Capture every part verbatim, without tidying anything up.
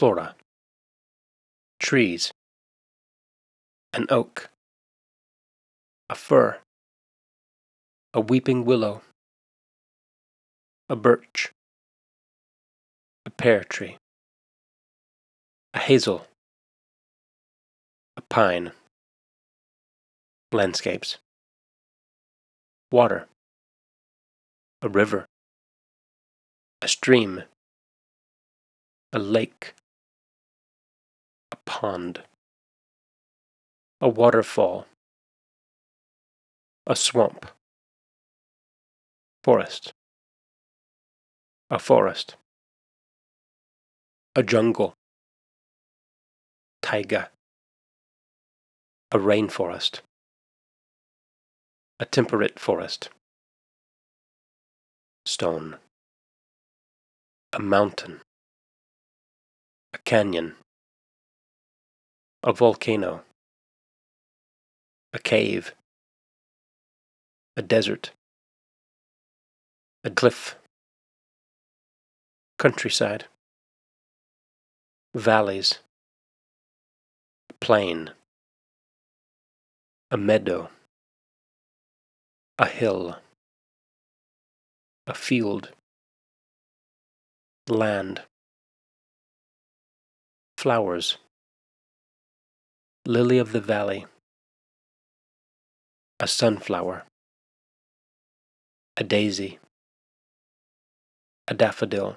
Flora. Trees. An oak. A fir. A weeping willow. A birch. A pear tree. A hazel. A pine. Landscapes. Water. A river. A stream. A lake. A pond. A waterfall. A swamp. Forest. A forest. A jungle. Taiga. A rainforest. A temperate forest. Stone. A mountain. A canyon. A volcano. A cave. A desert. A cliff. Countryside. Valleys. A plain. A meadow. A hill. A field. Land. Flowers. Lily of the valley. A sunflower. A daisy. A daffodil.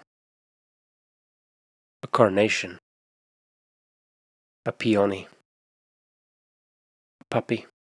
A carnation. A peony. A puppy.